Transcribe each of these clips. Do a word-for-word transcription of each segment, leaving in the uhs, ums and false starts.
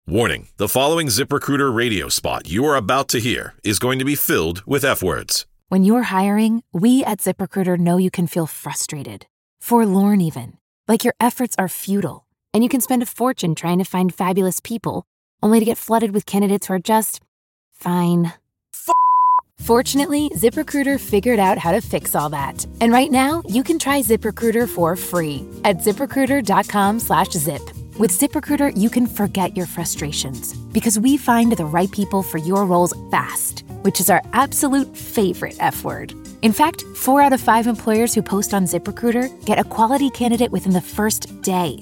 Warning, the following ZipRecruiter radio spot you are about to hear is going to be filled with F-words. When you're hiring, we at ZipRecruiter know you can feel frustrated, forlorn even, like your efforts are futile, and you can spend a fortune trying to find fabulous people, only to get flooded with candidates who are just fine. F- Fortunately, ZipRecruiter figured out how to fix all that. And right now, you can try ZipRecruiter for free at ZipRecruiter.com slash zip. With ZipRecruiter, you can forget your frustrations because we find the right people for your roles fast, which is our absolute favorite F word. In fact, four out of five employers who post on ZipRecruiter get a quality candidate within the first day.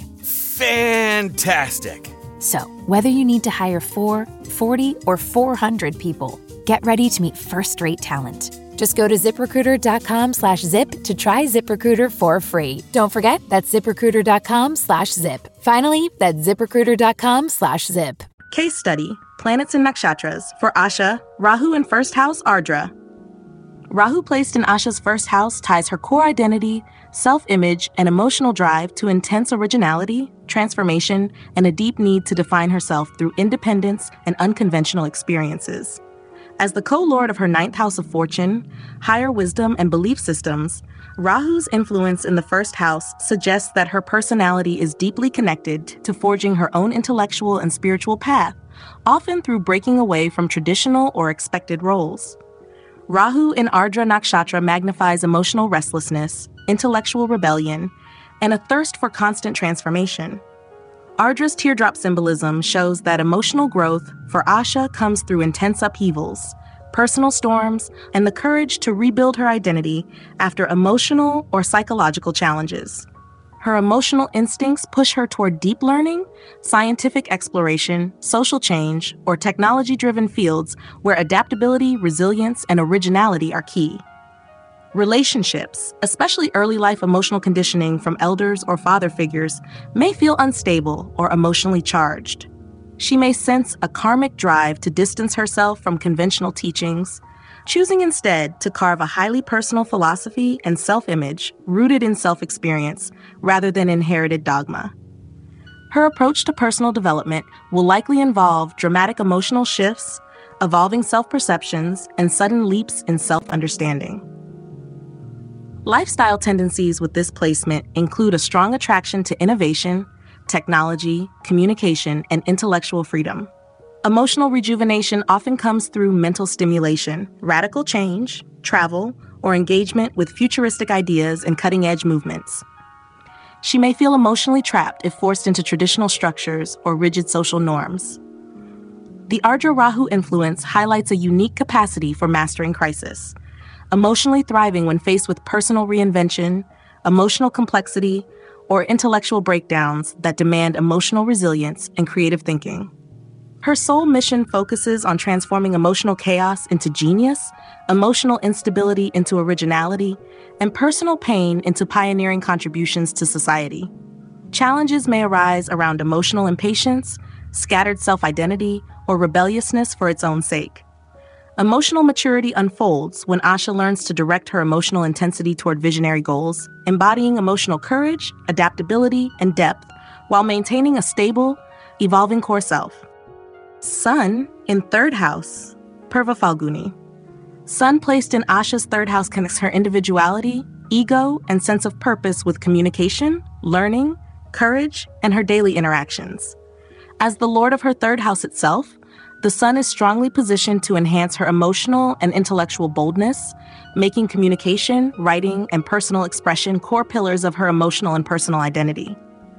Fantastic. So, whether you need to hire four, forty, or four hundred people, get ready to meet first-rate talent. Just go to ZipRecruiter.com slash zip to try ZipRecruiter for free. Don't forget, that's ZipRecruiter.com slash zip. Finally, that's ZipRecruiter.com slash zip. Case study, Planets and Nakshatras, for Asha, Rahu in first house, Ardra. Rahu placed in Asha's first house ties her core identity, self-image, and emotional drive to intense originality, transformation, and a deep need to define herself through independence and unconventional experiences. As the co-lord of her ninth house of fortune, higher wisdom, and belief systems, Rahu's influence in the first house suggests that her personality is deeply connected to forging her own intellectual and spiritual path, often through breaking away from traditional or expected roles. Rahu in Ardra Nakshatra magnifies emotional restlessness, intellectual rebellion, and a thirst for constant transformation. Ardra's teardrop symbolism shows that emotional growth for Asha comes through intense upheavals, personal storms, and the courage to rebuild her identity after emotional or psychological challenges. Her emotional instincts push her toward deep learning, scientific exploration, social change, or technology-driven fields where adaptability, resilience, and originality are key. Relationships, especially early life emotional conditioning from elders or father figures, may feel unstable or emotionally charged. She may sense a karmic drive to distance herself from conventional teachings, choosing instead to carve a highly personal philosophy and self-image rooted in self-experience rather than inherited dogma. Her approach to personal development will likely involve dramatic emotional shifts, evolving self-perceptions, and sudden leaps in self-understanding. Lifestyle tendencies with this placement include a strong attraction to innovation, technology, communication, and intellectual freedom. Emotional rejuvenation often comes through mental stimulation, radical change, travel, or engagement with futuristic ideas and cutting-edge movements. She may feel emotionally trapped if forced into traditional structures or rigid social norms. The Ardra Rahu influence highlights a unique capacity for mastering crisis, emotionally thriving when faced with personal reinvention, emotional complexity, or intellectual breakdowns that demand emotional resilience and creative thinking. Her soul mission focuses on transforming emotional chaos into genius, emotional instability into originality, and personal pain into pioneering contributions to society. Challenges may arise around emotional impatience, scattered self-identity, or rebelliousness for its own sake. Emotional maturity unfolds when Asha learns to direct her emotional intensity toward visionary goals, embodying emotional courage, adaptability, and depth, while maintaining a stable, evolving core self. Sun in third house, Purva Falguni. Sun placed in Asha's third house connects her individuality, ego, and sense of purpose with communication, learning, courage, and her daily interactions. As the lord of her third house itself, the Sun is strongly positioned to enhance her emotional and intellectual boldness, making communication, writing, and personal expression core pillars of her emotional and personal identity.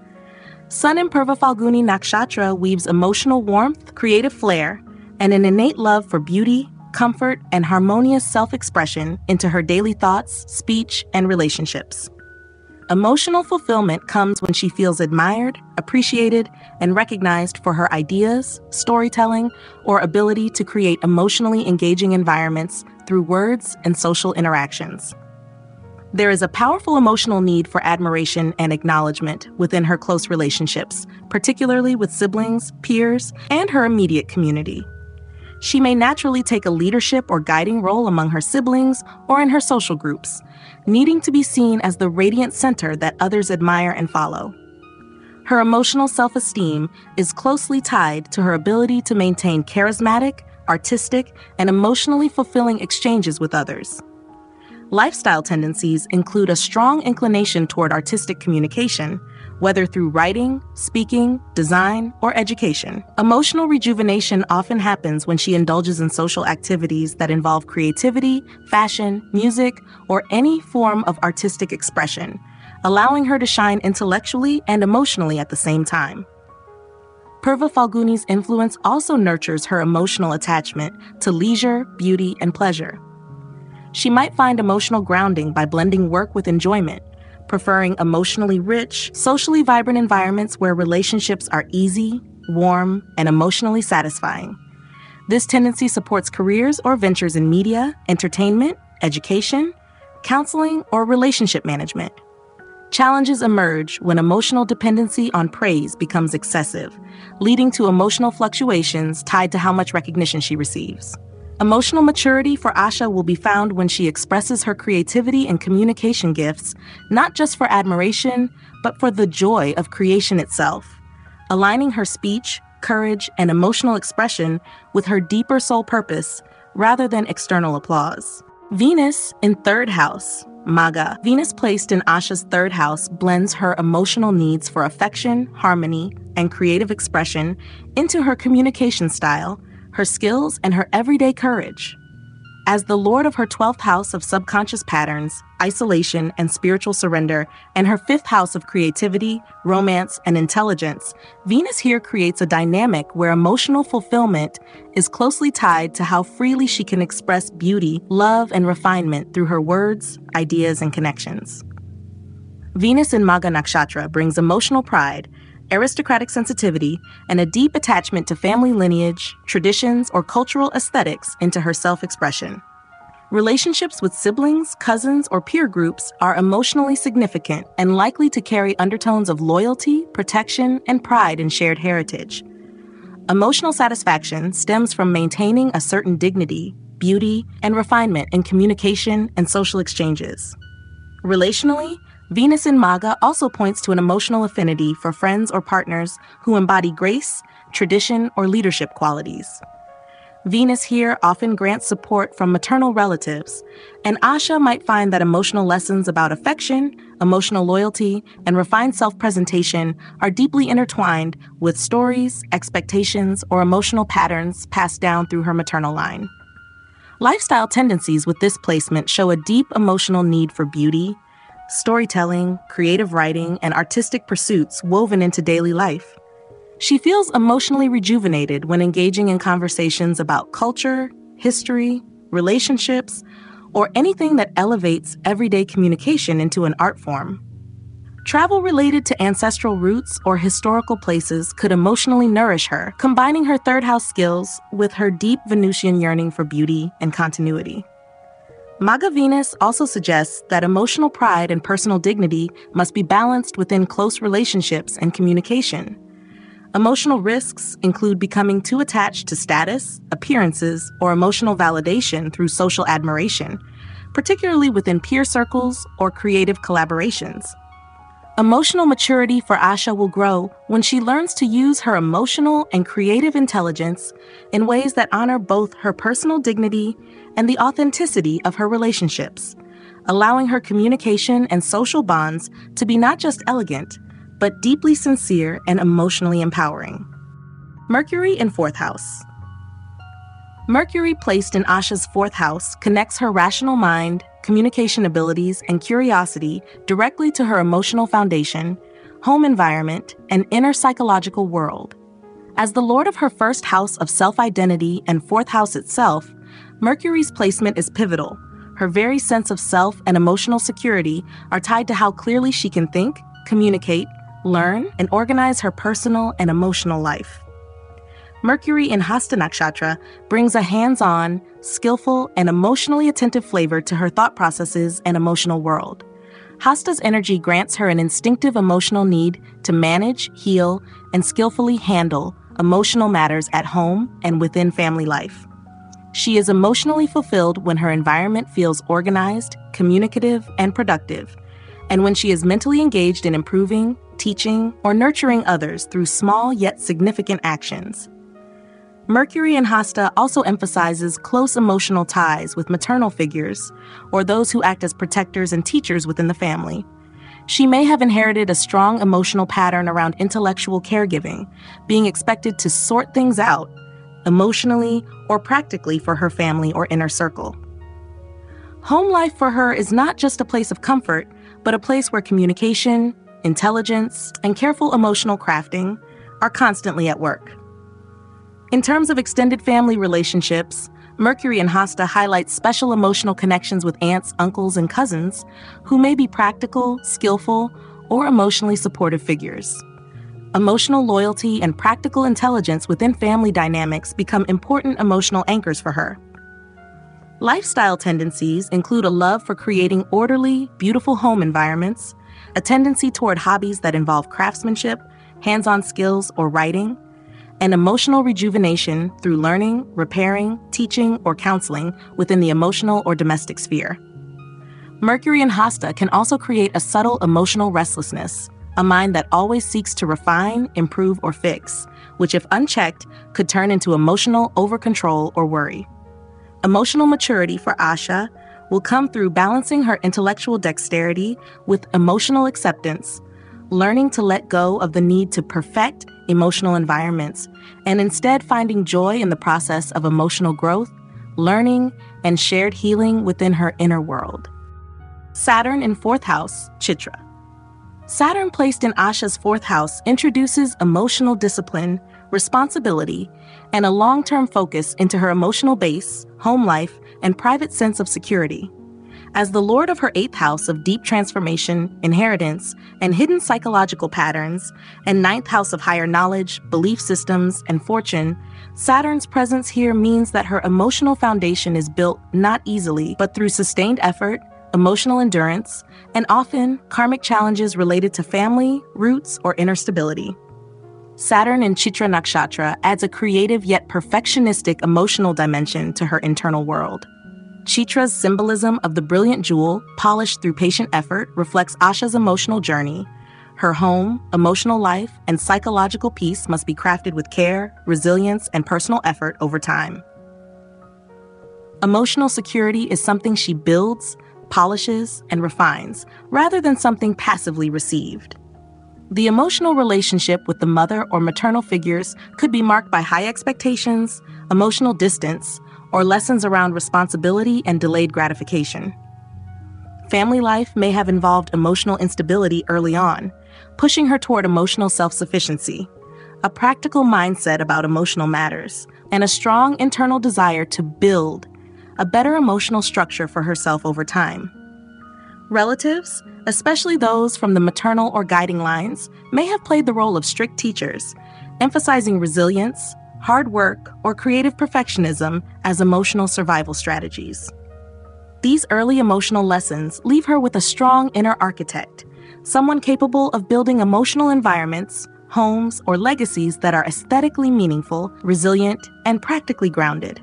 Sun in Purva Falguni Nakshatra weaves emotional warmth, creative flair, and an innate love for beauty, comfort, and harmonious self-expression into her daily thoughts, speech, and relationships. Emotional fulfillment comes when she feels admired, appreciated, and recognized for her ideas, storytelling, or ability to create emotionally engaging environments through words and social interactions. There is a powerful emotional need for admiration and acknowledgement within her close relationships, particularly with siblings, peers, and her immediate community. She may naturally take a leadership or guiding role among her siblings or in her social groups, needing to be seen as the radiant center that others admire and follow. Her emotional self-esteem is closely tied to her ability to maintain charismatic, artistic, and emotionally fulfilling exchanges with others. Lifestyle tendencies include a strong inclination toward artistic communication, whether through writing, speaking, design, or education. Emotional rejuvenation often happens when she indulges in social activities that involve creativity, fashion, music, or any form of artistic expression, allowing her to shine intellectually and emotionally at the same time. Purva Falguni's influence also nurtures her emotional attachment to leisure, beauty, and pleasure. She might find emotional grounding by blending work with enjoyment, preferring emotionally rich, socially vibrant environments where relationships are easy, warm, and emotionally satisfying. This tendency supports careers or ventures in media, entertainment, education, counseling, or relationship management. Challenges emerge when emotional dependency on praise becomes excessive, leading to emotional fluctuations tied to how much recognition she receives. Emotional maturity for Asha will be found when she expresses her creativity and communication gifts, not just for admiration, but for the joy of creation itself, aligning her speech, courage, and emotional expression with her deeper soul purpose rather than external applause. Venus in third house, Magha. Venus placed in Asha's third house blends her emotional needs for affection, harmony, and creative expression into her communication style, her skills, and her everyday courage. As the lord of her twelfth house of subconscious patterns, isolation, and spiritual surrender, and her fifth house of creativity, romance, and intelligence, Venus here creates a dynamic where emotional fulfillment is closely tied to how freely she can express beauty, love, and refinement through her words, ideas, and connections. Venus in Magha Nakshatra brings emotional pride, aristocratic sensitivity, and a deep attachment to family lineage, traditions, or cultural aesthetics into her self-expression. Relationships with siblings, cousins, or peer groups are emotionally significant and likely to carry undertones of loyalty, protection, and pride in shared heritage. Emotional satisfaction stems from maintaining a certain dignity, beauty, and refinement in communication and social exchanges. Relationally, Venus in Magha also points to an emotional affinity for friends or partners who embody grace, tradition, or leadership qualities. Venus here often grants support from maternal relatives, and Asha might find that emotional lessons about affection, emotional loyalty, and refined self-presentation are deeply intertwined with stories, expectations, or emotional patterns passed down through her maternal line. Lifestyle tendencies with this placement show a deep emotional need for beauty, storytelling, creative writing, and artistic pursuits woven into daily life. She feels emotionally rejuvenated when engaging in conversations about culture, history, relationships, or anything that elevates everyday communication into an art form. Travel related to ancestral roots or historical places could emotionally nourish her, combining her third house skills with her deep Venusian yearning for beauty and continuity. Magha Venus also suggests that emotional pride and personal dignity must be balanced within close relationships and communication. Emotional risks include becoming too attached to status, appearances, or emotional validation through social admiration, particularly within peer circles or creative collaborations. Emotional maturity for Asha will grow when she learns to use her emotional and creative intelligence in ways that honor both her personal dignity and the authenticity of her relationships, allowing her communication and social bonds to be not just elegant, but deeply sincere and emotionally empowering. Mercury in fourth house. Mercury placed in Asha's fourth house connects her rational mind, communication abilities, and curiosity directly to her emotional foundation, home environment, and inner psychological world. As the lord of her first house of self-identity and fourth house itself, Mercury's placement is pivotal. Her very sense of self and emotional security are tied to how clearly she can think, communicate, learn, and organize her personal and emotional life. Mercury in Hasta Nakshatra brings a hands-on, skillful, and emotionally attentive flavor to her thought processes and emotional world. Hasta's energy grants her an instinctive emotional need to manage, heal, and skillfully handle emotional matters at home and within family life. She is emotionally fulfilled when her environment feels organized, communicative, and productive, and when she is mentally engaged in improving, teaching, or nurturing others through small yet significant actions. Mercury in Hasta also emphasizes close emotional ties with maternal figures, or those who act as protectors and teachers within the family. She may have inherited a strong emotional pattern around intellectual caregiving, being expected to sort things out, emotionally or practically, for her family or inner circle. Home life for her is not just a place of comfort, but a place where communication, intelligence, and careful emotional crafting are constantly at work. In terms of extended family relationships, Mercury in Hasta highlights special emotional connections with aunts, uncles, and cousins who may be practical, skillful, or emotionally supportive figures. Emotional loyalty and practical intelligence within family dynamics become important emotional anchors for her. Lifestyle tendencies include a love for creating orderly, beautiful home environments, a tendency toward hobbies that involve craftsmanship, hands-on skills, or writing, and emotional rejuvenation through learning, repairing, teaching, or counseling within the emotional or domestic sphere. Mercury in Hasta can also create a subtle emotional restlessness, a mind that always seeks to refine, improve, or fix, which, if unchecked, could turn into emotional over-control or worry. Emotional maturity for Asha will come through balancing her intellectual dexterity with emotional acceptance, learning to let go of the need to perfect emotional environments, and instead finding joy in the process of emotional growth, learning, and shared healing within her inner world. Saturn in fourth house, Chitra. Saturn placed in Asha's fourth house introduces emotional discipline, responsibility, and a long-term focus into her emotional base, home life, and private sense of security. As the lord of her eighth house of deep transformation, inheritance, and hidden psychological patterns, and ninth house of higher knowledge, belief systems, and fortune, Saturn's presence here means that her emotional foundation is built not easily, but through sustained effort, emotional endurance, and often karmic challenges related to family, roots, or inner stability. Saturn in Chitra Nakshatra adds a creative yet perfectionistic emotional dimension to her internal world. Chitra's symbolism of the brilliant jewel, polished through patient effort, reflects Asha's emotional journey. Her home, emotional life, and psychological peace must be crafted with care, resilience, and personal effort over time. Emotional security is something she builds, polishes, and refines, rather than something passively received. The emotional relationship with the mother or maternal figures could be marked by high expectations, emotional distance, or lessons around responsibility and delayed gratification. Family life may have involved emotional instability early on, pushing her toward emotional self-sufficiency, a practical mindset about emotional matters, and a strong internal desire to build a better emotional structure for herself over time. Relatives, especially those from the maternal or guiding lines, may have played the role of strict teachers, emphasizing resilience, hard work, or creative perfectionism as emotional survival strategies. These early emotional lessons leave her with a strong inner architect, someone capable of building emotional environments, homes, or legacies that are aesthetically meaningful, resilient, and practically grounded.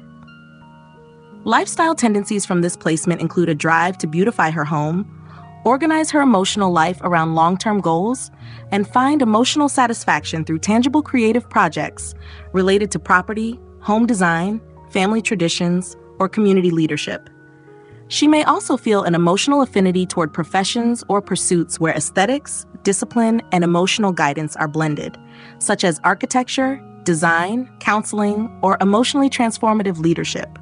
Lifestyle tendencies from this placement include a drive to beautify her home, organize her emotional life around long-term goals, and find emotional satisfaction through tangible creative projects related to property, home design, family traditions, or community leadership. She may also feel an emotional affinity toward professions or pursuits where aesthetics, discipline, and emotional guidance are blended, such as architecture, design, counseling, or emotionally transformative leadership.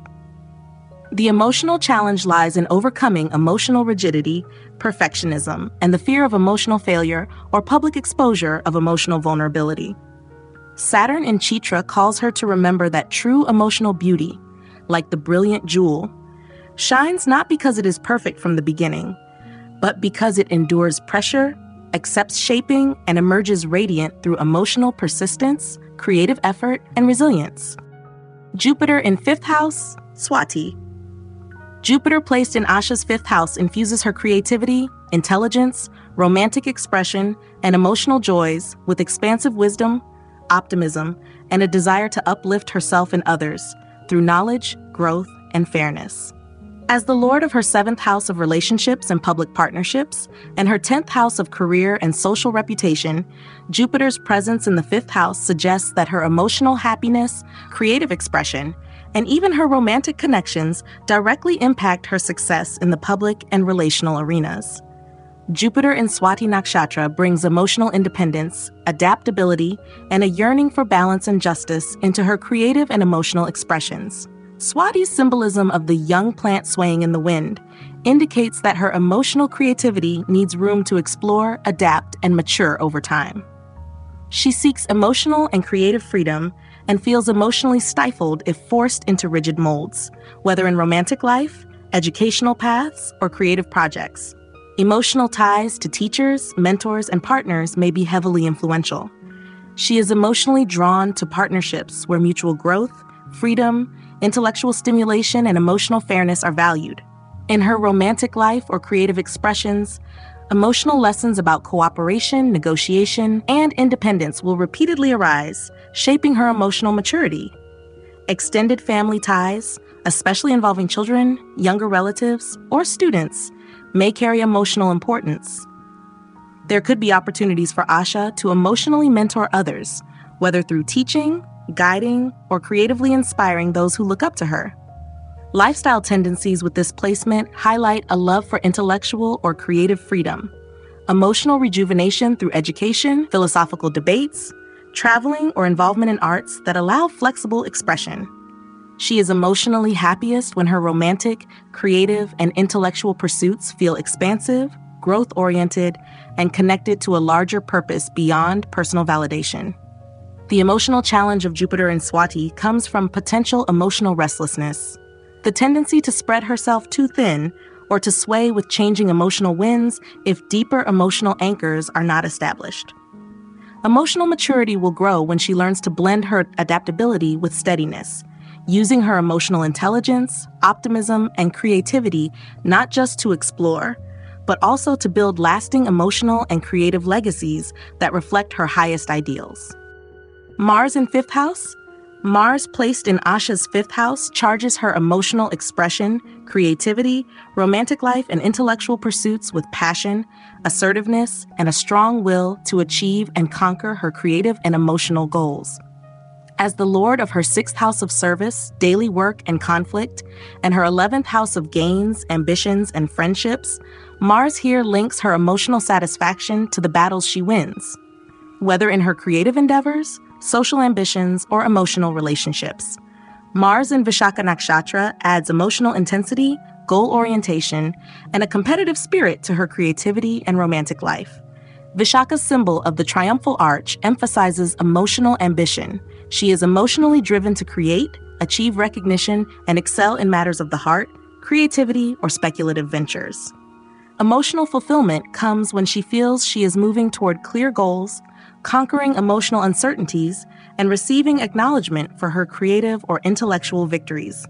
The emotional challenge lies in overcoming emotional rigidity, perfectionism, and the fear of emotional failure or public exposure of emotional vulnerability. Saturn in Chitra calls her to remember that true emotional beauty, like the brilliant jewel, shines not because it is perfect from the beginning, but because it endures pressure, accepts shaping, and emerges radiant through emotional persistence, creative effort, and resilience. Jupiter in fifth house, Swati. Jupiter placed in Asha's fifth house infuses her creativity, intelligence, romantic expression, and emotional joys with expansive wisdom, optimism, and a desire to uplift herself and others through knowledge, growth, and fairness. As the lord of her seventh house of relationships and public partnerships, and her tenth house of career and social reputation, Jupiter's presence in the fifth house suggests that her emotional happiness, creative expression, and even her romantic connections directly impact her success in the public and relational arenas. Jupiter in Swati Nakshatra brings emotional independence, adaptability, and a yearning for balance and justice into her creative and emotional expressions. Swati's symbolism of the young plant swaying in the wind indicates that her emotional creativity needs room to explore, adapt, and mature over time. She seeks emotional and creative freedom and feels emotionally stifled if forced into rigid molds, whether in romantic life, educational paths, or creative projects. Emotional ties to teachers, mentors, and partners may be heavily influential. She is emotionally drawn to partnerships where mutual growth, freedom, intellectual stimulation, and emotional fairness are valued. In her romantic life or creative expressions, emotional lessons about cooperation, negotiation, and independence will repeatedly arise, shaping her emotional maturity. Extended family ties, especially involving children, younger relatives, or students, may carry emotional importance. There could be opportunities for Asha to emotionally mentor others, whether through teaching, guiding, or creatively inspiring those who look up to her. Lifestyle tendencies with this placement highlight a love for intellectual or creative freedom, emotional rejuvenation through education, philosophical debates, traveling, or involvement in arts that allow flexible expression. She is emotionally happiest when her romantic, creative, and intellectual pursuits feel expansive, growth-oriented, and connected to a larger purpose beyond personal validation. The emotional challenge of Jupiter in Swati comes from potential emotional restlessness, the tendency to spread herself too thin or to sway with changing emotional winds if deeper emotional anchors are not established. Emotional maturity will grow when she learns to blend her adaptability with steadiness, using her emotional intelligence, optimism, and creativity not just to explore, but also to build lasting emotional and creative legacies that reflect her highest ideals. Mars in fifth house? Mars placed in Asha's fifth house charges her emotional expression, creativity, romantic life, and intellectual pursuits with passion, assertiveness, and a strong will to achieve and conquer her creative and emotional goals. As the lord of her sixth house of service, daily work, and conflict, and her eleventh house of gains, ambitions, and friendships, Mars here links her emotional satisfaction to the battles she wins, whether in her creative endeavors, social ambitions, or emotional relationships. Mars in Vishaka Nakshatra adds emotional intensity, goal orientation, and a competitive spirit to her creativity and romantic life. Vishaka's symbol of the triumphal arch emphasizes emotional ambition. She is emotionally driven to create, achieve recognition, and excel in matters of the heart, creativity, or speculative ventures. Emotional fulfillment comes when she feels she is moving toward clear goals, conquering emotional uncertainties, and receiving acknowledgement for her creative or intellectual victories.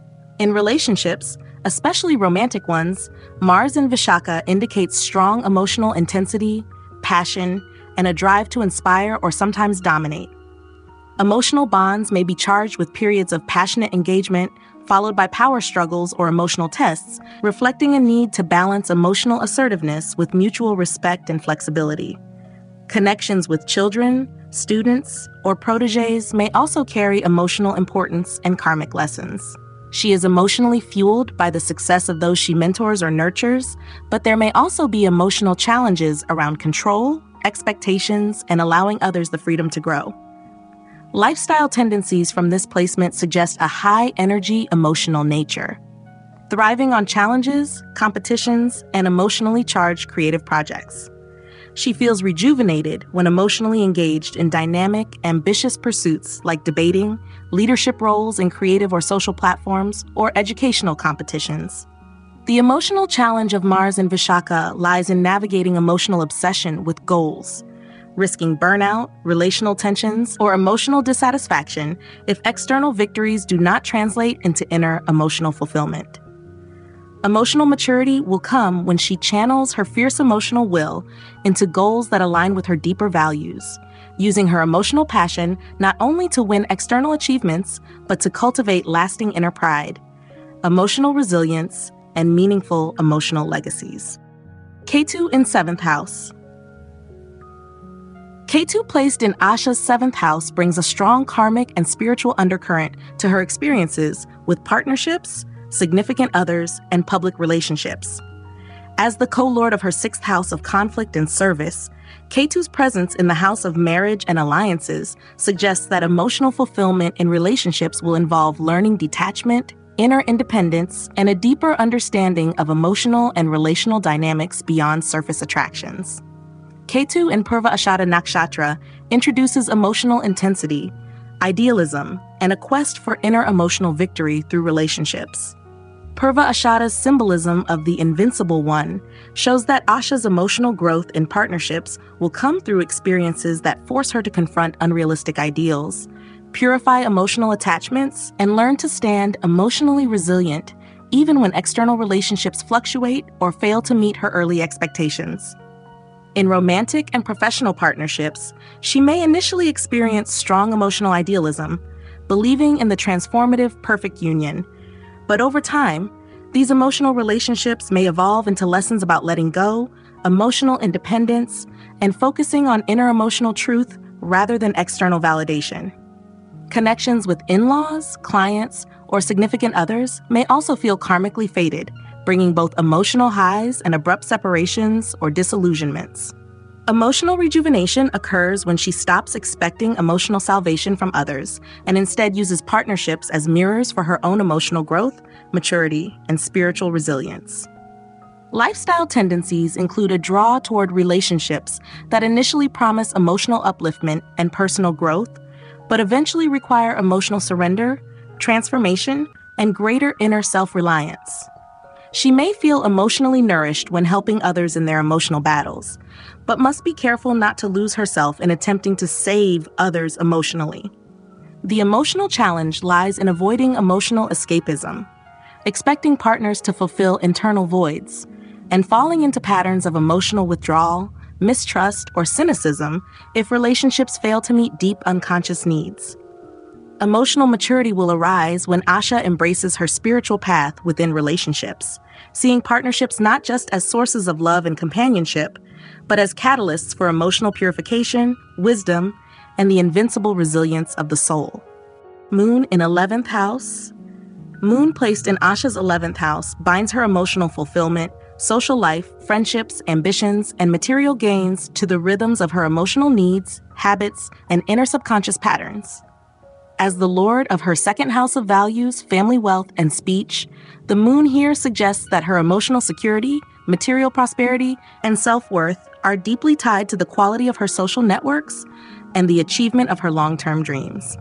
In relationships, especially romantic ones, Mars in Vishaka indicates strong emotional intensity, passion, and a drive to inspire or sometimes dominate. Emotional bonds may be charged with periods of passionate engagement, followed by power struggles or emotional tests, reflecting a need to balance emotional assertiveness with mutual respect and flexibility. Connections with children, students, or protégés may also carry emotional importance and karmic lessons. She is emotionally fueled by the success of those she mentors or nurtures, but there may also be emotional challenges around control, expectations, and allowing others the freedom to grow. Lifestyle tendencies from this placement suggest a high-energy emotional nature, thriving on challenges, competitions, and emotionally charged creative projects. She feels rejuvenated when emotionally engaged in dynamic, ambitious pursuits like debating, leadership roles in creative or social platforms, or educational competitions. The emotional challenge of Mars in Vishaka lies in navigating emotional obsession with goals, risking burnout, relational tensions, or emotional dissatisfaction if external victories do not translate into inner emotional fulfillment. Emotional maturity will come when she channels her fierce emotional will into goals that align with her deeper values, using her emotional passion not only to win external achievements, but to cultivate lasting inner pride. emotional resilience, and meaningful emotional legacies. Ketu in seventh house. Ketu placed in Asha's seventh house brings a strong karmic and spiritual undercurrent to her experiences with partnerships, significant others, and public relationships. As the co-lord of her sixth house of conflict and service, Ketu's presence in the house of marriage and alliances suggests that emotional fulfillment in relationships will involve learning detachment, inner independence, and a deeper understanding of emotional and relational dynamics beyond surface attractions. Ketu in Purva Ashada Nakshatra introduces emotional intensity, idealism, and a quest for inner emotional victory through relationships. Purva Ashada's symbolism of the invincible one shows that Asha's emotional growth in partnerships will come through experiences that force her to confront unrealistic ideals, purify emotional attachments, and learn to stand emotionally resilient even when external relationships fluctuate or fail to meet her early expectations. In romantic and professional partnerships, she may initially experience strong emotional idealism, believing in the transformative perfect union. But over time, these emotional relationships may evolve into lessons about letting go, emotional independence, and focusing on inner emotional truth rather than external validation. Connections with in-laws, clients, or significant others may also feel karmically fated, bringing both emotional highs and abrupt separations or disillusionments. Emotional rejuvenation occurs when she stops expecting emotional salvation from others and instead uses partnerships as mirrors for her own emotional growth, maturity, and spiritual resilience. Lifestyle tendencies include a draw toward relationships that initially promise emotional upliftment and personal growth, but eventually require emotional surrender, transformation, and greater inner self-reliance. She may feel emotionally nourished when helping others in their emotional battles, but must be careful not to lose herself in attempting to save others emotionally. The emotional challenge lies in avoiding emotional escapism, expecting partners to fulfill internal voids, and falling into patterns of emotional withdrawal, mistrust, or cynicism if relationships fail to meet deep unconscious needs. Emotional maturity will arise when Asha embraces her spiritual path within relationships, seeing partnerships not just as sources of love and companionship, but as catalysts for emotional purification, wisdom, and the invincible resilience of the soul. Moon in eleventh house. Moon placed in Asha's eleventh house binds her emotional fulfillment, social life, friendships, ambitions, and material gains to the rhythms of her emotional needs, habits, and inner subconscious patterns. As the lord of her second house of values, family wealth, and speech, the moon here suggests that her emotional security, material prosperity, and self-worth are deeply tied to the quality of her social networks and the achievement of her long-term dreams.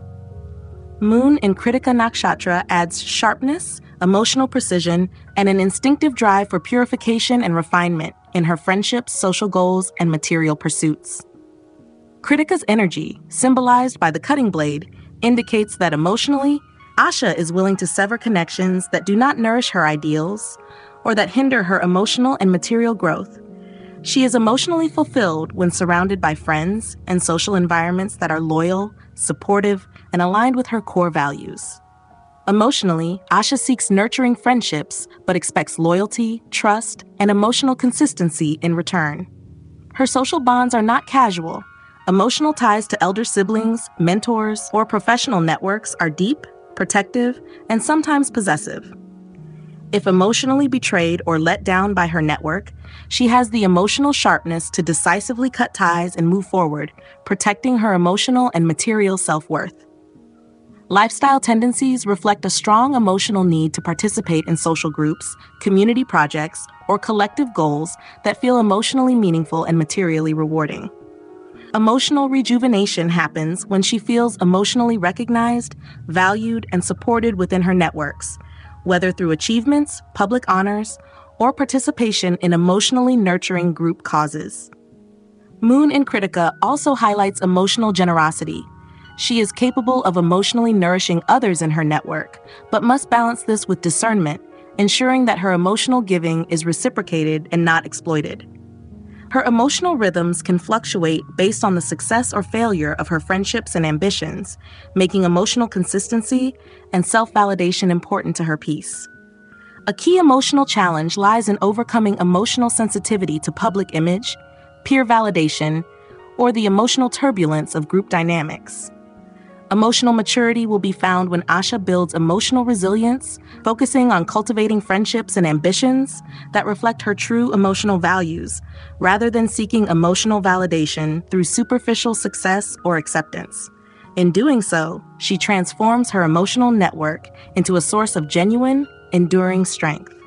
Moon in Kritika Nakshatra adds sharpness, emotional precision, and an instinctive drive for purification and refinement in her friendships, social goals, and material pursuits. Kritika's energy, symbolized by the cutting blade, indicates that emotionally, Asha is willing to sever connections that do not nourish her ideals or that hinder her emotional and material growth. She is emotionally fulfilled when surrounded by friends and social environments that are loyal, supportive, and aligned with her core values. Emotionally, Asha seeks nurturing friendships but expects loyalty, trust, and emotional consistency in return. Her social bonds are not casual. Emotional ties to elder siblings, mentors, or professional networks are deep, protective, and sometimes possessive. If emotionally betrayed or let down by her network, she has the emotional sharpness to decisively cut ties and move forward, protecting her emotional and material self-worth. Lifestyle tendencies reflect a strong emotional need to participate in social groups, community projects, or collective goals that feel emotionally meaningful and materially rewarding. Emotional rejuvenation happens when she feels emotionally recognized, valued, and supported within her networks, whether through achievements, public honors, or participation in emotionally nurturing group causes. Moon in Kritika also highlights emotional generosity. She is capable of emotionally nourishing others in her network, but must balance this with discernment, ensuring that her emotional giving is reciprocated and not exploited. Her emotional rhythms can fluctuate based on the success or failure of her friendships and ambitions, making emotional consistency and self-validation important to her peace. A key emotional challenge lies in overcoming emotional sensitivity to public image, peer validation, or the emotional turbulence of group dynamics. Emotional maturity will be found when Asha builds emotional resilience, focusing on cultivating friendships and ambitions that reflect her true emotional values, rather than seeking emotional validation through superficial success or acceptance. In doing so, she transforms her emotional network into a source of genuine, enduring strength.